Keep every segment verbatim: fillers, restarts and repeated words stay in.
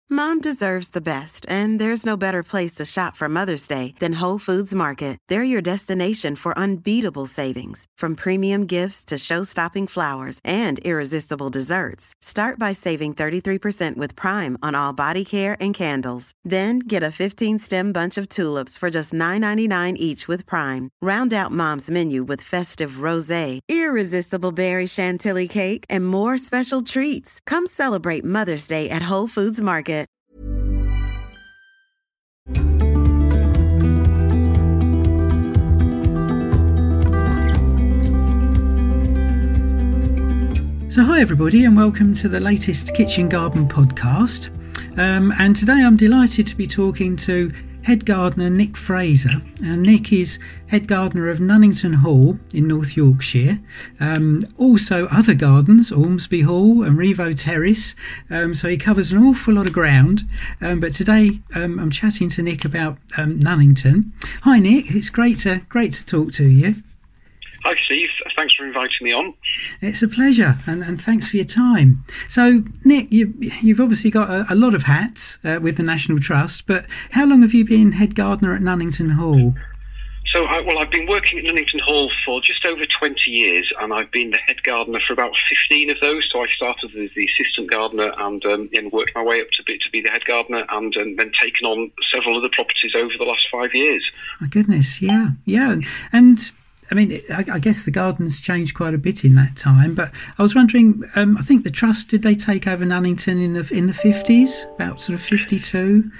Mom deserves the best, and there's no better place to shop for Mother's Day than Whole Foods Market. They're your destination for unbeatable savings, from premium gifts to show-stopping flowers and irresistible desserts. Start by saving thirty-three percent with Prime on all body care and candles. Then get a fifteen-stem bunch of tulips for just nine ninety-nine each with Prime. Round out Mom's menu with festive rosé, irresistible berry chantilly cake, and more special treats. Come celebrate Mother's Day at Whole Foods Market. So hi everybody, and welcome to the latest Kitchen Garden podcast. Um, and today I'm delighted to be talking to head gardener Nick Fraser. And Nick is head gardener of Nunnington Hall in North Yorkshire. Um, also other gardens, Ormsby Hall and Revo Terrace. Um, so he covers an awful lot of ground. Um, but today um, I'm chatting to Nick about um, Nunnington. Hi Nick, it's great to great to talk to you. Hi Steve, thanks for inviting me on. It's a pleasure, and, and thanks for your time. So Nick, you, you've obviously got a, a lot of hats uh, with the National Trust, but how long have you been head gardener at Nunnington Hall? So, I, well, I've been working at Nunnington Hall for just over twenty years, and I've been the head gardener for about fifteen of those. So I started as the assistant gardener and, um, and worked my way up to be, to be the head gardener, and, and then taken on several other properties over the last five years. My goodness, yeah, yeah. And I mean, I, I guess the garden's changed quite a bit in that time, but I was wondering, um, I think the Trust, did they take over Nunnington in the in the fifties, about sort of fifty-two?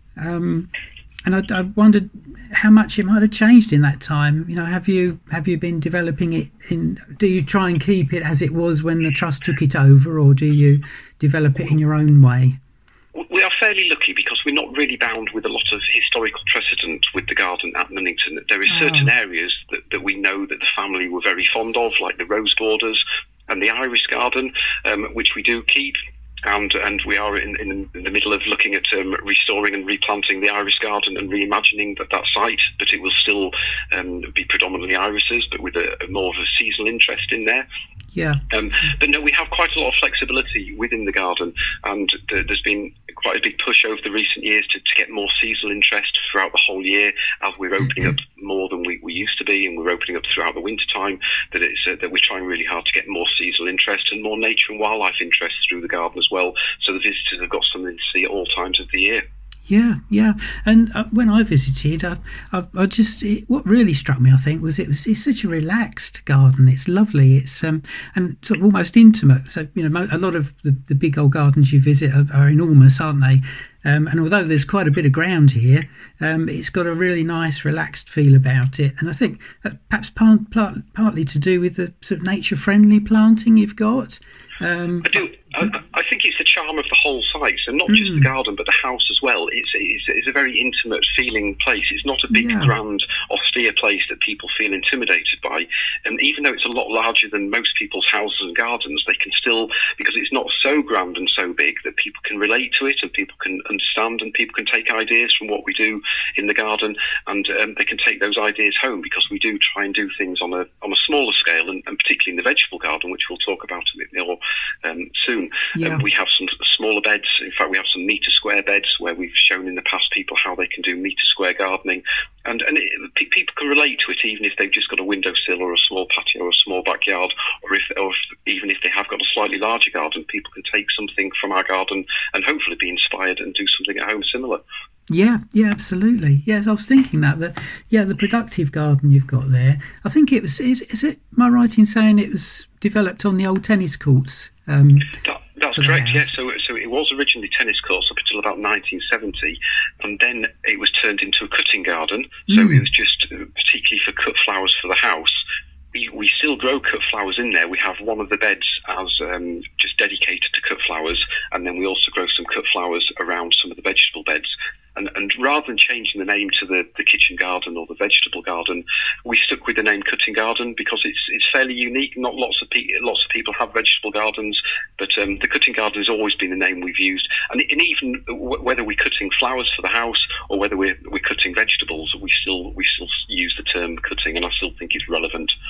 Um, and I, I wondered how much it might have changed in that time. You know, have you have you been developing it in, do you try and keep it as it was when the Trust took it over, or do you develop it in your own way? We are fairly lucky because we're not really bound with a lot of historical precedent with the garden at Nunnington. There are certain oh. areas that, that we know that the family were very fond of, like the rose borders and the iris garden, um, which we do keep. And and we are in, in, in the middle of looking at um, restoring and replanting the iris garden and reimagining that, that site, but it will still um, be predominantly irises, but with a, a more of a seasonal interest in there. Yeah. Um, but no, we have quite a lot of flexibility within the garden, and th- there's been quite a big push over the recent years to, to get more seasonal interest throughout the whole year, as we're opening up more than we, we used to be, and we're opening up throughout the winter time. That it's uh, that we're trying really hard to get more seasonal interest and more nature and wildlife interest through the garden as well, so the visitors have got something to see at all times of the year. Yeah, yeah. And uh, when I visited, I, I, I just it, what really struck me, I think, was it was it's such a relaxed garden. It's lovely. It's um and sort of almost intimate. So you know, a lot of the, the big old gardens you visit are, are enormous, aren't they? Um, and although there's quite a bit of ground here, um, it's got a really nice, relaxed feel about it. And I think that's perhaps part, part, partly to do with the sort of nature-friendly planting you've got. Um, I do. I, I think it's the charm of the whole site, so not just mm. the garden, but the house as well. It's, it's it's a very intimate feeling place. It's not a big, yeah. grand, austere place that people feel intimidated by. And even though it's a lot larger than most people's houses and gardens, they can still, because it's not so grand and so big, that people can relate to it and people can understand and people can take ideas from what we do in the garden, and um, they can take those ideas home, because we do try and do things on a on a smaller scale, and, and particularly in the vegetable garden, which we'll talk about a bit more um, soon. Yeah. Um, we have some smaller beds. In fact, we have some metre square beds where we've shown in the past people how they can do metre square gardening. And, and it, people can relate to it even if they've just got a windowsill or a small patio or a small backyard, or if, or if even if they have got a slightly larger garden, people can take something from our garden and hopefully be inspired and do something at home similar. Yeah, yeah, absolutely. Yes, I was thinking that, that, yeah, the productive garden you've got there, I think it was, is, is it, am I right in saying it was developed on the old tennis courts? Um, that, that's correct, yes. So, so it was originally tennis courts up until about nineteen seventy, and then it was turned into a cutting garden. So mm. it was just particularly for cut flowers for the house. We, we still grow cut flowers in there. We have one of the beds as um, just dedicated to cut flowers, and then we also grow some cut flowers around some of the vegetable beds. And, and rather than changing the name to the, the kitchen garden or the vegetable garden, we stuck with the name cutting garden because it's it's fairly unique. Not lots of pe- lots of people have vegetable gardens, but um, the cutting garden has always been the name we've used. And, and even w- whether we're cutting flowers for the house or whether we're we're cutting vegetables, we still we still use the term cutting, and I still think it's relevant.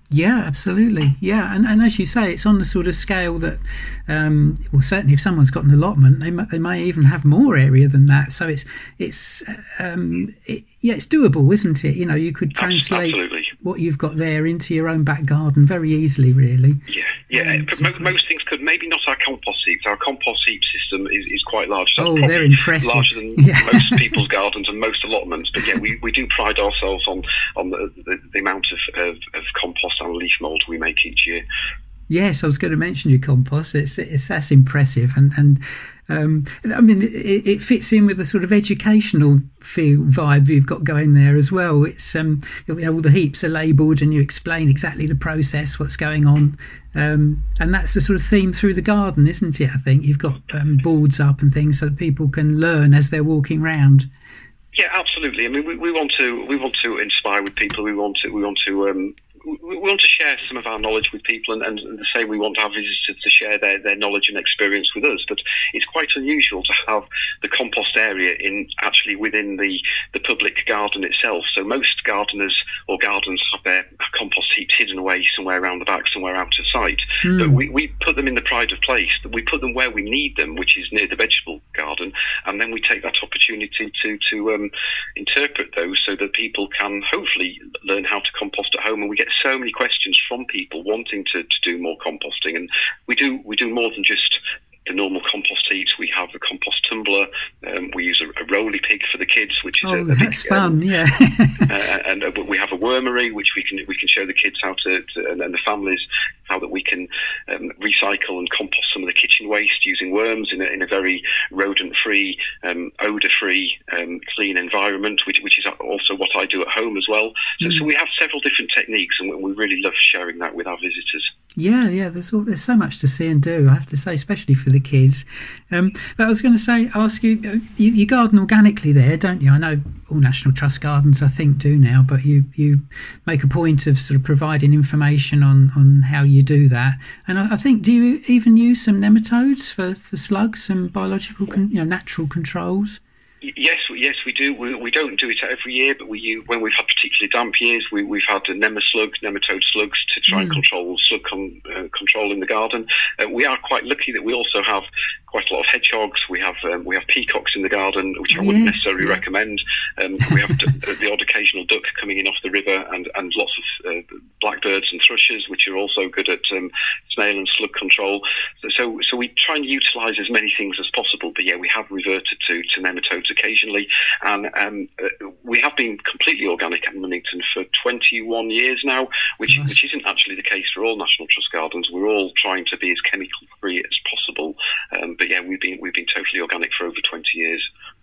Yeah, absolutely. Yeah, and and as you say, it's on the sort of scale that, um, well, certainly if someone's got an allotment, they may, they may even have more area than that. So it's it's um, it, yeah, it's doable, isn't it? You know, you could translate Absolutely. what you've got there into your own back garden very easily, really. Yeah, yeah. Um, most, most things could. Maybe not our compost heaps. Our compost heap system is, is quite large. So oh, they're impressive. Larger than yeah. most people's gardens and most allotments. But yeah, we, we do pride ourselves on on the, the, the amount of, of, of compost and leaf mould we make each year. Yes, I was going to mention your compost. It's it's that's impressive, and and um, I mean it, it fits in with the sort of educational feel vibe you've got going there as well. It's um, you know, all the heaps are labelled, and you explain exactly the process, what's going on, um, and that's the sort of theme through the garden, isn't it? I think you've got um, boards up and things so that people can learn as they're walking round. Yeah, absolutely. I mean, we, we want to we want to inspire with people. We want to we want to. Um, We want to share some of our knowledge with people, and, and the same we want our visitors to share their, their knowledge and experience with us. But it's quite unusual to have the compost area in actually within the, the public garden itself. So most gardeners or gardens have their compost heaps hidden away somewhere around the back, somewhere out of sight. Mm. But we, we put them in the pride of place. We put them where we need them, which is near the vegetable garden, and then we take that opportunity to, to um, interpret those so that people can hopefully learn how to compost at home. And we get so many questions from people wanting to, to do more composting, and we do we do more than just the normal compost heaps. We have a compost tumbler. Um, we use a, a roly pig for the kids, which is oh, a, a that's big, fun, um, yeah. uh, and uh, we have a wormery, which we can we can show the kids how to, to and, and the families how that we can um, recycle and compost some of the kitchen waste using worms in a, in a very rodent-free, um, odour-free, um, clean environment, which which is also what I do at home as well. So, mm. so we have several different techniques, and we really love sharing that with our visitors. Yeah, yeah. There's all, there's so much to see and do, I have to say, especially for the kids. Um, but I was going to say, ask you, you, you garden organically there, don't you? I know all National Trust gardens, I think, do now, but you, you make a point of sort of providing information on, on how you do that. And I, I think, do you even use some nematodes for, for slugs and biological, con, you know, natural controls? Yes, yes, we do. We, we don't do it every year, but we use, when we've had particularly damp years, we, we've had nematode, nematode slugs to try mm. and control slug con, uh, control in the garden. Uh, we are quite lucky that we also have quite a lot of hedgehogs. We have um, we have peacocks in the garden, which I wouldn't yes, necessarily yeah. recommend. Um, we have d- the odd occasional duck coming in off the river, and, and lots of uh, blackbirds and thrushes, which are also good at um, snail and slug control. So, so, so we try and utilise as many things as possible. But yeah, we have reverted to, to nematodes occasionally, and um, uh, we have been completely organic at Nuneaton for twenty-one years now, which nice. which isn't actually the case for all National Trust gardens. We're all trying to be as chemical free as possible, um, but yeah, we've been we've been totally organic for over twenty years.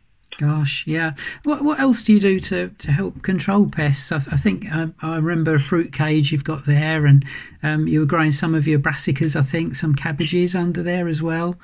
Gosh, yeah. What what else do you do to, to help control pests? I, I think I, I remember a fruit cage you've got there, and um, you were growing some of your brassicas, I think, some cabbages under there as well.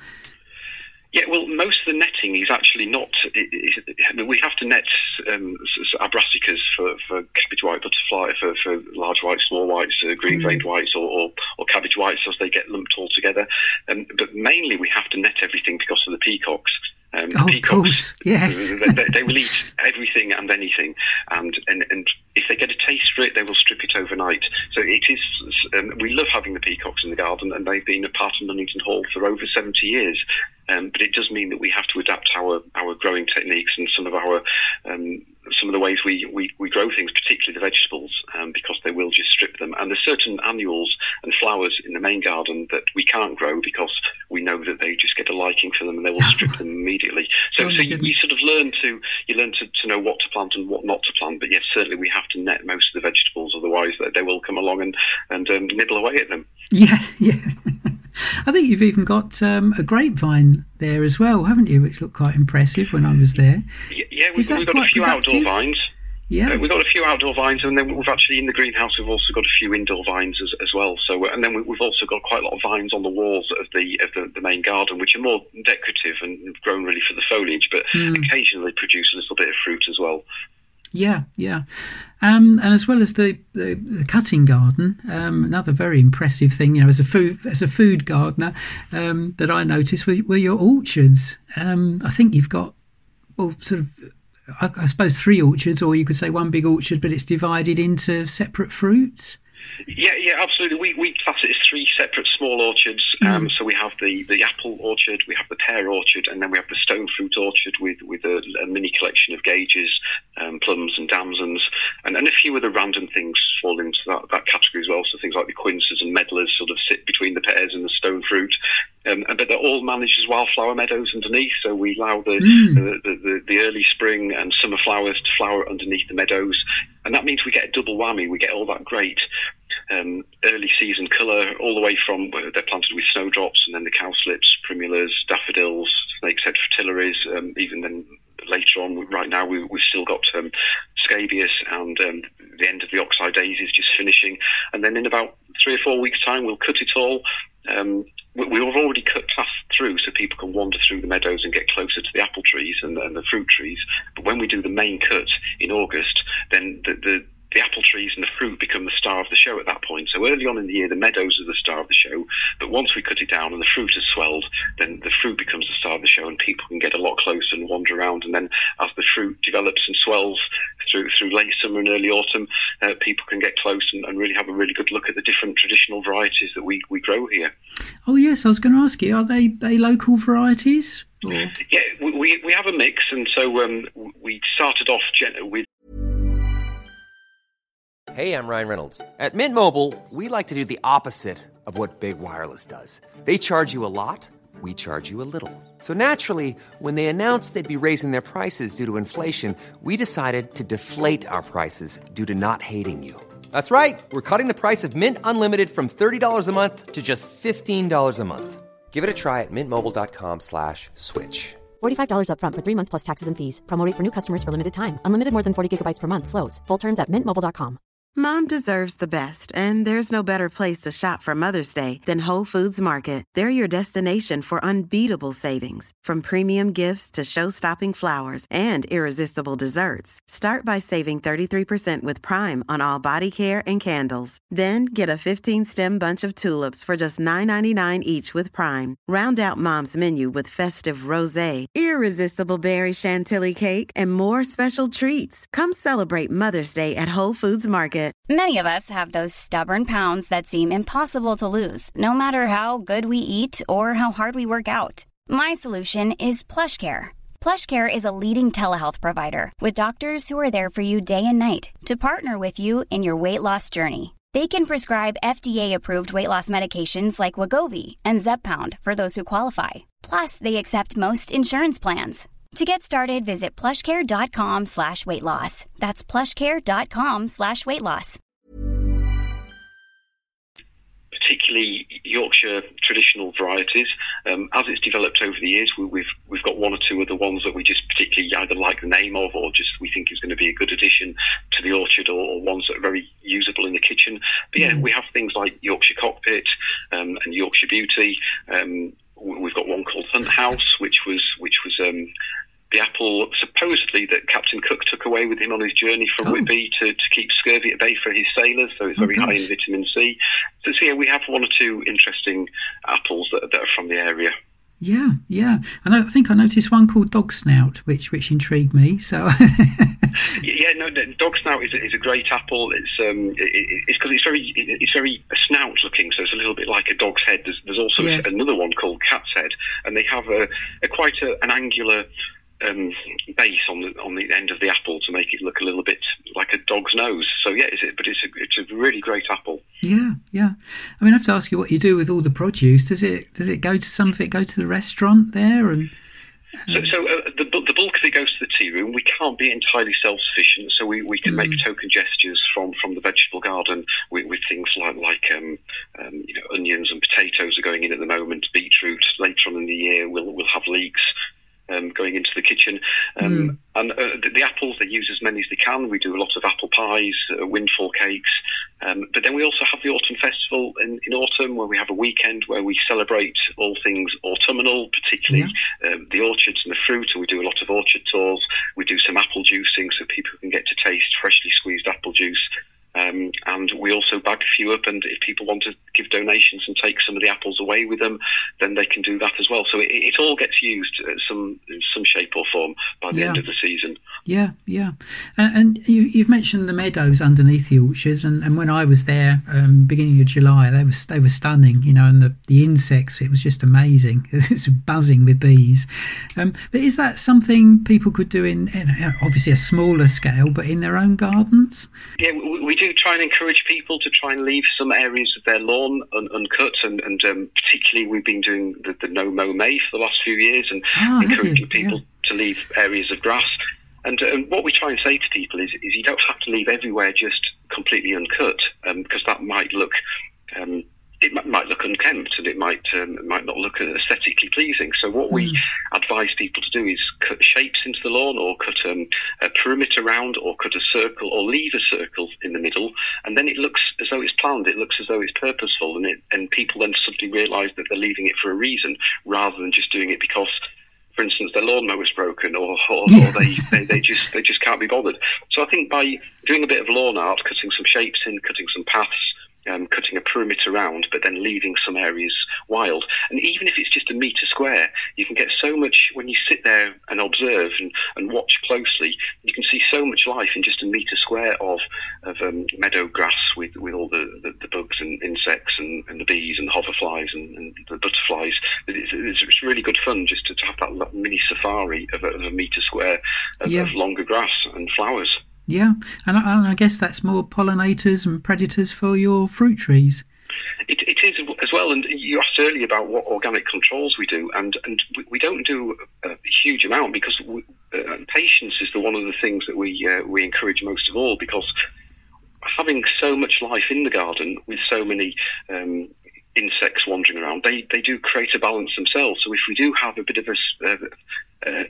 Yeah, well, most of the netting is actually not. Is, I mean, we have to net um, our brassicas for, for cabbage white butterfly, for, for large whites, small whites, uh, green veined mm. whites, or, or, or cabbage whites as they get lumped all together. Um, but mainly we have to net everything because of the peacocks. Um, oh, peacocks, of course, yes. they, they, they will eat everything and anything, and, and and if they get a taste for it, they will strip it overnight. So it is. Um, we love having the peacocks in the garden, and they've been a part of Nuneaton Hall for over seventy years. Um, but it does mean that we have to adapt our, our growing techniques and some of our um, some of the ways we, we, we grow things, particularly the vegetables, um, because they will just strip them. And there's certain annuals and flowers in the main garden that we can't grow because we know that they just get a liking for them and they will strip them immediately. So, oh, so you, you sort of learn to you learn to, to know what to plant and what not to plant. But yes, certainly we have to net most of the vegetables, otherwise they will come along and and um, nibble away at them. Yeah, yeah. I think you've even got um, a grapevine there as well, haven't you? Which looked quite impressive when I was there. Yeah, yeah we've, we've got a few productive? outdoor vines. Yeah, uh, we've got a few outdoor vines, and then we've actually in the greenhouse we've also got a few indoor vines as, as well. So, and then we've also got quite a lot of vines on the walls of the of the, the main garden, which are more decorative and grown really for the foliage, but mm. occasionally produce a little bit of fruit as well. Yeah, yeah. Um, and as well as the, the, the cutting garden, um, another very impressive thing, you know, as a food as a food gardener, um, that I noticed were, were your orchards. Um, I think you've got, well, sort of, I, I suppose three orchards, or you could say one big orchard, but it's divided into separate fruits. Yeah, yeah, absolutely. We we class it as three separate small orchards. Um, mm. So we have the, the apple orchard, we have the pear orchard, and then we have the stone fruit orchard with with a, a mini collection of gauges, um, plums and damsons, and, and a few other random things fall into that, that category as well. So things like the quinces and medlars sort of sit between the pears and the stone fruit. Um, but they're all managed as wildflower meadows underneath, so we allow the, mm. the, the, the early spring and summer flowers to flower underneath the meadows, and that means we get a double whammy. We get all that great um, early season colour, all the way from they're planted with snowdrops, and then the cowslips, primulas, daffodils, snake's head fritillaries, um, even then later on, right now we, we've still got um, scabious, and um, the end of the oxeye daisy is just finishing, and then in about three or four weeks' time we'll cut it all. Um, We've already cut paths through so people can wander through the meadows and get closer to the apple trees and, and the fruit trees. But when we do the main cut in August, then the, the, the apple trees and the fruit become the star of the show at that point. So early on in the year, the meadows are the star of the show. But once we cut it down and the fruit has swelled, then the fruit becomes the star of the show, and people can get a lot closer and wander around. And then as the fruit develops and swells through through late summer and early autumn, uh, people can get close and, and really have a really good look at the different traditional varieties that we, we grow here. Oh yes, I was going to ask you, are they, they local varieties? Or? Yeah, we we have a mix, and so um, we started off with. Hey, I'm Ryan Reynolds. At Mint Mobile, we like to do the opposite of what Big Wireless does. They charge you a lot, we charge you a little. So naturally, when they announced they'd be raising their prices due to inflation, we decided to deflate our prices due to not hating you. That's right. We're cutting the price of Mint Unlimited from thirty dollars a month to just fifteen dollars a month. Give it a try at mintmobile.com slash switch. forty-five dollars up front for three months plus taxes and fees. Promo rate for new customers for limited time. Unlimited more than forty gigabytes per month. Slows full terms at mint mobile dot com. Mom deserves the best, and there's no better place to shop for Mother's Day than Whole Foods Market. They're your destination for unbeatable savings, from premium gifts to show-stopping flowers and irresistible desserts. Start by saving thirty-three percent with Prime on all body care and candles. Then get a fifteen-stem bunch of tulips for just nine ninety-nine each with Prime. Round out Mom's menu with festive rosé, irresistible berry chantilly cake, and more special treats. Come celebrate Mother's Day at Whole Foods Market. Many of us have those stubborn pounds that seem impossible to lose, no matter how good we eat or how hard we work out. My solution is PlushCare. PlushCare is a leading telehealth provider with doctors who are there for you day and night to partner with you in your weight loss journey. They can prescribe F D A-approved weight loss medications like Wegovy and Zepbound for those who qualify. Plus, they accept most insurance plans. To get started, visit plushcare.com slash weight loss. That's plushcare.com slash weight loss. Particularly Yorkshire traditional varieties. Um, as it's developed over the years, we, we've we've got one or two other ones that we just particularly either like the name of or just we think is going to be a good addition to the orchard, or, or ones that are very usable in the kitchen. But yeah, we have things like Yorkshire Cockpit um, and Yorkshire Beauty. Um, we've got one called Hunt House, which was which was um, the apple supposedly that Captain Cook took away with him on his journey from oh. Whitby to, to keep scurvy at bay for his sailors, so it's very oh, high in vitamin C. So, so yeah, we have one or two interesting apples that, that are from the area. Yeah, yeah. And I think I noticed one called Dog Snout, which which intrigued me. So yeah, no, Dog Snout is, is a great apple. It's um, it, it's because it's very it's very snout looking, so it's a little bit like a dog's head. There's, there's also yes. another one called Cat's Head, and they have a, a quite a, an angular um, base on the on the end of the apple to make it look a little bit like a dog's nose. So yeah, it's, but it's a it's a really great apple. Yeah, yeah. I mean, I have to ask you what you do with all the produce. Does it does it go to some of it go to the restaurant there? And uh... so, so uh, the the bulk of it goes to the tea room. We can't be entirely self-sufficient, so we, we can mm. make token gestures from, from the vegetable garden with, with things like like um, um, you know, onions and potatoes are going in at the moment. Beetroot later on in the year we'll we'll have leeks. Um, going into the kitchen, um, mm. and uh, the, the apples, they use as many as they can. We do a lot of apple pies, uh, windfall cakes, um, but then we also have the autumn festival in, in autumn, where we have a weekend where we celebrate all things autumnal, particularly yeah. um, the orchards and the fruit, and we do a lot of orchard tours. We do some apple juicing so people can get to taste freshly squeezed apple juice. Um, and we also bag a few up, and if people want to give donations and take some of the apples away with them, then they can do that as well. So it, it all gets used in some in some shape or form by the yeah. end of the season. Yeah, yeah. And, and you, you've mentioned the meadows underneath the orchards, and, and when I was there, um, beginning of July, they were they were stunning, you know, and the, the insects, it was just amazing. It was buzzing with bees. Um, but is that something people could do in, in obviously a smaller scale, but in their own gardens? Yeah, we, we do try and encourage people to try and leave some areas of their lawn un, uncut, and, and um, particularly we've been doing the, the No Mow May for the last few years, and oh, encouraging people yeah. to leave areas of grass. And, and what we try and say to people is, is you don't have to leave everywhere just completely uncut, um, because that might look um, it might, might look unkempt, and it might um, it might not look aesthetically pleasing. So what mm. we advise people to do is cut shapes into the lawn, or cut um, a perimeter round, or cut a circle, or leave a circle in the middle, and then it looks as though it's planned. It looks as though it's purposeful, and it, and people then suddenly realise that they're leaving it for a reason, rather than just doing it because, for instance, their lawnmower's broken, or, or, yeah. or they, they, they just they just can't be bothered. So I think by doing a bit of lawn art, cutting some shapes in, cutting some paths, um, cutting a perimeter around, but then leaving some areas wild, and even if it's just a metre square, you can get so much when you sit there and observe and, and watch closely. You can see so much life in just a metre square of of um, meadow grass with, with all the, the, the bugs and insects and, and the bees and the hoverflies and, and the butterflies. It's, it's, it's really good fun just to, to have that mini safari of a, of a metre square of, yeah. of longer grass and flowers. Yeah, and I, and I guess that's more pollinators and predators for your fruit trees. It, it is as well, and you asked earlier about what organic controls we do, and, and we don't do a huge amount, because we, uh, patience is the one of the things that we uh, we encourage most of all, because having so much life in the garden with so many um, insects wandering around, they, they do create a balance themselves. So if we do have a bit of a... Uh, uh,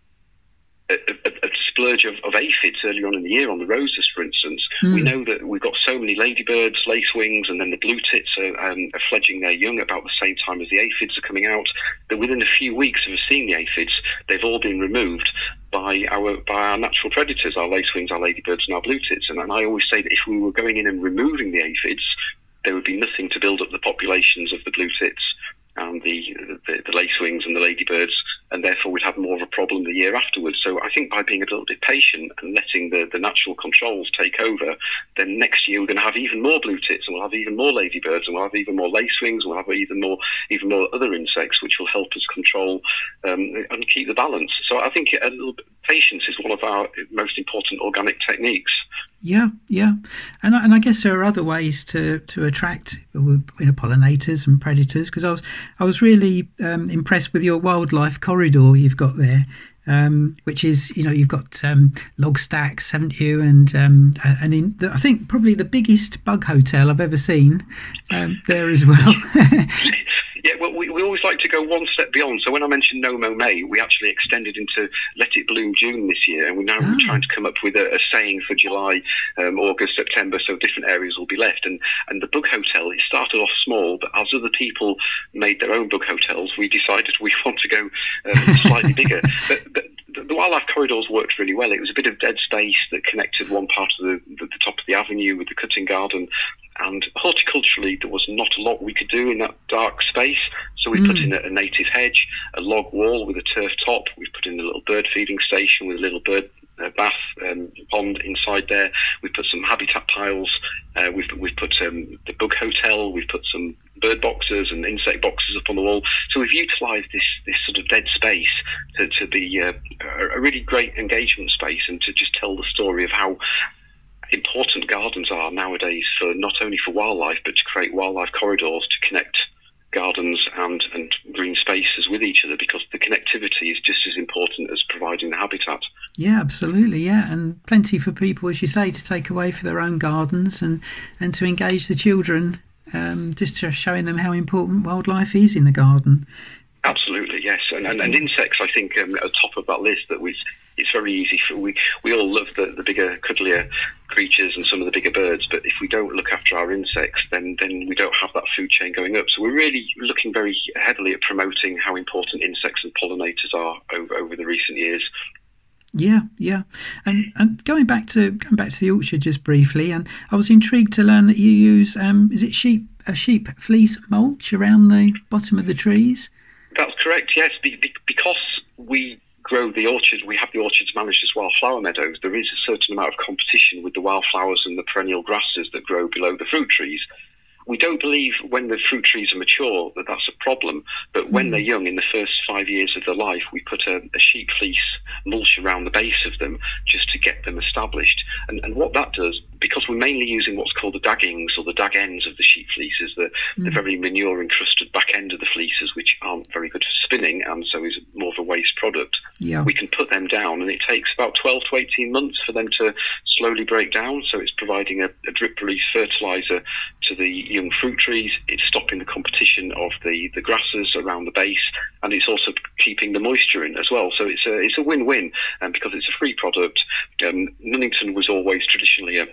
A, a, a splurge of, of aphids earlier on in the year on the roses, for instance, mm. we know that we've got so many ladybirds, lacewings, and then the blue tits are, um, are fledging their young about the same time as the aphids are coming out, that within a few weeks of us seeing the aphids, they've all been removed by our by our natural predators, our lacewings, our ladybirds, and our blue tits. And, and I always say that if we were going in and removing the aphids, there would be nothing to build up the populations of the blue tits and the, the, the lacewings and the ladybirds, and therefore we'd have more of a problem the year afterwards. So I think by being a little bit patient and letting the, the natural controls take over, then next year we're going to have even more blue tits, and we'll have even more ladybirds, and we'll have even more lacewings, and we'll have even more even more other insects, which will help us control um, and keep the balance. So I think a little bit patience is one of our most important organic techniques. Yeah, yeah, and and I guess there are other ways to, to attract you know, pollinators and predators, because I was I was really um, impressed with your wildlife corridor you've got there, um, which is you know you've got um, log stacks, haven't you, and um, and in the, I think probably the biggest bug hotel I've ever seen um, there as well. Yeah, well, we, we always like to go one step beyond. So when I mentioned No Mow May, we actually extended into Let It Bloom June this year, and we're now oh. trying to come up with a, a saying for July, um, August, September, so different areas will be left. And, and the bug hotel, it started off small, but as other people made their own bug hotels, we decided we want to go um, slightly bigger. But, but the wildlife corridors worked really well. It was a bit of dead space that connected one part of the, the, the top of the avenue with the cutting garden. And horticulturally, there was not a lot we could do in that dark space. So we mm. put in a, a native hedge, a log wall with a turf top. We put in a little bird feeding station with a little bird uh, bath um, pond inside there. We put some habitat piles. Uh, we've, we've put um, the bug hotel. We've put some bird boxes and insect boxes up on the wall. So we've utilised this this sort of dead space to, to be uh, a really great engagement space, and to just tell the story of how important gardens are nowadays, for not only for wildlife, but to create wildlife corridors to connect gardens and, and green spaces with each other, because the connectivity is just as important as providing the habitat. Yeah, absolutely, yeah, and plenty for people, as you say, to take away for their own gardens, and, and to engage the children, um, just to showing them how important wildlife is in the garden. Absolutely, yes, and, and, and insects, I think, um, at the top of that list, that we it's very easy for we we all love the, the bigger, cuddlier creatures and some of the bigger birds, but if we don't look after our insects, then then we don't have that food chain going up. So we're really looking very heavily at promoting how important insects and pollinators are over over the recent years. Yeah, yeah, and and going back to going back to the orchard just briefly, and I was intrigued to learn that you use um, is it sheep a sheep fleece mulch around the bottom of the trees? That's correct. Yes, be, be, because we grow the orchard, we have the orchards managed as wildflower meadows. There is a certain amount of competition with the wildflowers and the perennial grasses that grow below the fruit trees. We don't believe when the fruit trees are mature that that's a problem, but when they're young, in the first five years of their life, we put a, a sheep fleece mulch around the base of them just to get them established. And, and what that does, because we're mainly using what's called the daggings or the dag ends of the sheep fleeces, the, mm. the very manure-encrusted back end of the fleeces, which aren't very good for spinning and so is more of a waste product. Yeah. We can put them down, and it takes about twelve to eighteen months for them to slowly break down, so it's providing a, a drip-release fertiliser to the young fruit trees. It's stopping the competition of the, the grasses around the base, and it's also keeping the moisture in as well. So it's a it's a win-win, um, because it's a free product. Um, Nunnington was always traditionally a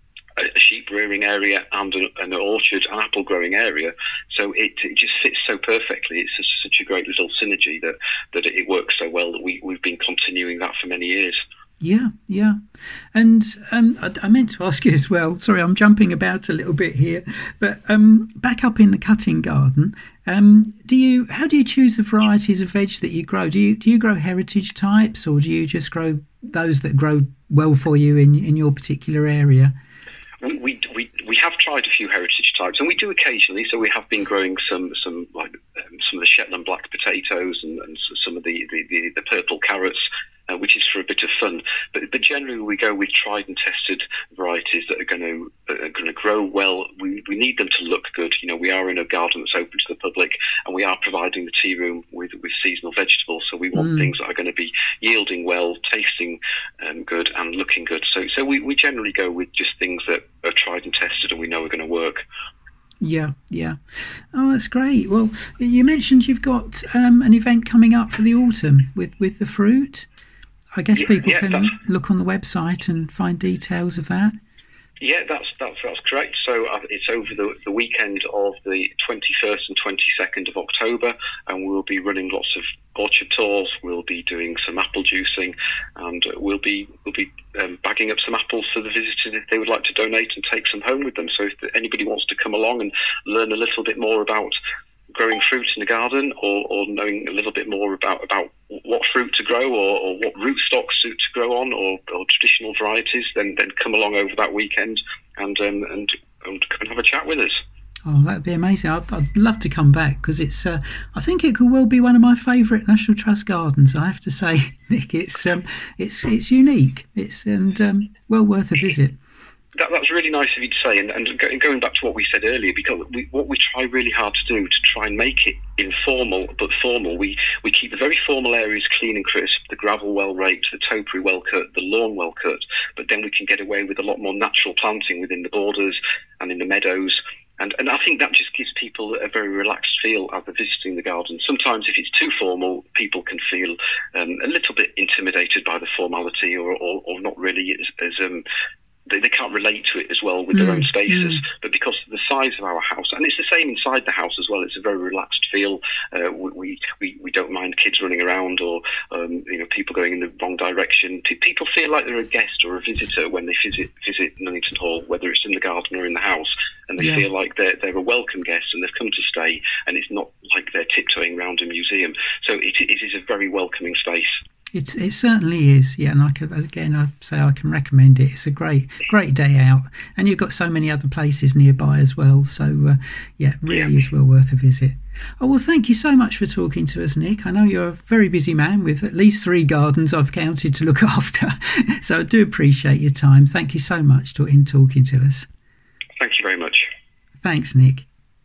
a sheep rearing area and an, an orchard and apple growing area, so it, it just fits so perfectly. It's just such a great little synergy that that it works so well that we, we've been continuing that for many years. Yeah, yeah. And um, I, I meant to ask you as well, sorry, I'm jumping about a little bit here, but um, back up in the cutting garden, um, do you? how do you choose the varieties of veg that you grow? Do you do you grow heritage types, or do you just grow those that grow well for you in, in your particular area? We, we we we have tried a few heritage types, and we do occasionally. So we have been growing some some like um, some of the Shetland black potatoes and, and some of the the, the, the purple carrots, uh, which is for a bit of fun. But but generally we go with tried and tested varieties that are going to uh, are going to grow well. We we need them to look good. You know, we are in a garden that's open to the public, and we are providing the tea room with with seasonal vegetables. So we want mm. things that are going to be yielding well, tasting um, good, and looking good. So so we, we generally go with just things that are tried and tested and we know are going to work. Yeah, yeah. Oh, that's great. Well, you mentioned you've got um, an event coming up for the autumn with, with the fruit. I guess yeah, people yeah, can look on the website and find details of that. Yeah, that's that's that's correct. So uh, it's over the, the weekend of the twenty-first and twenty-second of October, and we'll be running lots of orchard tours. We'll be doing some apple juicing, and we'll be we'll be um, bagging up some apples for the visitors if they would like to donate and take some home with them. So if anybody wants to come along and learn a little bit more about growing fruit in the garden, or, or knowing a little bit more about, about what fruit to grow, or, or what rootstocks to, to grow on, or, or traditional varieties, then then come along over that weekend and um, and, and come and have a chat with us. Oh, that'd be amazing. I'd, I'd love to come back, because it's. Uh, I think it could well be one of my favourite National Trust gardens. I have to say, Nick, it's um, it's it's unique. It's and um, well worth a visit. That, that's really nice of you to say, and, and going back to what we said earlier, because we, what we try really hard to do to try and make it informal but formal, we, we keep the very formal areas clean and crisp, the gravel well raked, the topiary well cut, the lawn well cut, but then we can get away with a lot more natural planting within the borders and in the meadows. And, and I think that just gives people a very relaxed feel as they're visiting the garden. Sometimes if it's too formal, people can feel um, a little bit intimidated by the formality, or, or, or not really as... as um, They, they can't relate to it as well with their mm, own spaces, mm. but because of the size of our house, and it's the same inside the house as well, it's a very relaxed feel. Uh, we, we we don't mind kids running around, or um, you know, people going in the wrong direction. People feel like they're a guest or a visitor when they visit visit Nunnington Hall, whether it's in the garden or in the house, and they yeah. feel like they're they're a welcome guest and they've come to stay, and it's not like they're tiptoeing around a museum. So it, it is a very welcoming space. It it certainly is, yeah. And I could, again, I say I can recommend it. It's a great great day out, and you've got so many other places nearby as well. So uh, yeah, really yeah. is well worth a visit. Oh well, thank you so much for talking to us, Nick. I know you're a very busy man with at least three gardens I've counted to look after, so I do appreciate your time. Thank you so much for in talking to us. Thank you very much. Thanks, Nick.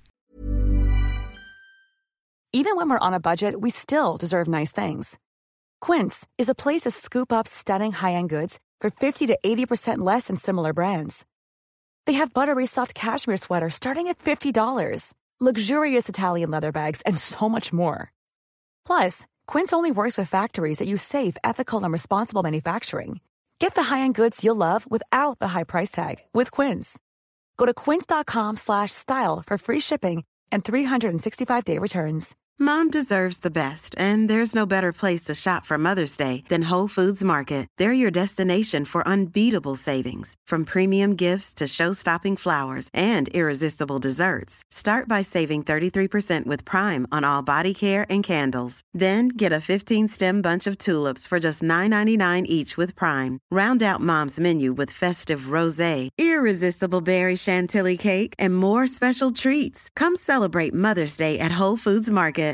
Even when we're on a budget, we still deserve nice things. Quince is a place to scoop up stunning high-end goods for fifty to eighty percent less than similar brands. They have buttery soft cashmere sweaters starting at fifty dollars, luxurious Italian leather bags, and so much more. Plus, Quince only works with factories that use safe, ethical, and responsible manufacturing. Get the high-end goods you'll love without the high price tag with Quince. Go to quince.com slash style for free shipping and three sixty-five day returns. Mom deserves the best, and there's no better place to shop for Mother's Day than Whole Foods Market. They're your destination for unbeatable savings, from premium gifts to show-stopping flowers and irresistible desserts. Start by saving thirty-three percent with Prime on all body care and candles. Then get a fifteen-stem bunch of tulips for just nine ninety-nine each with Prime. Round out Mom's menu with festive rosé, irresistible berry chantilly cake, and more special treats. Come celebrate Mother's Day at Whole Foods Market.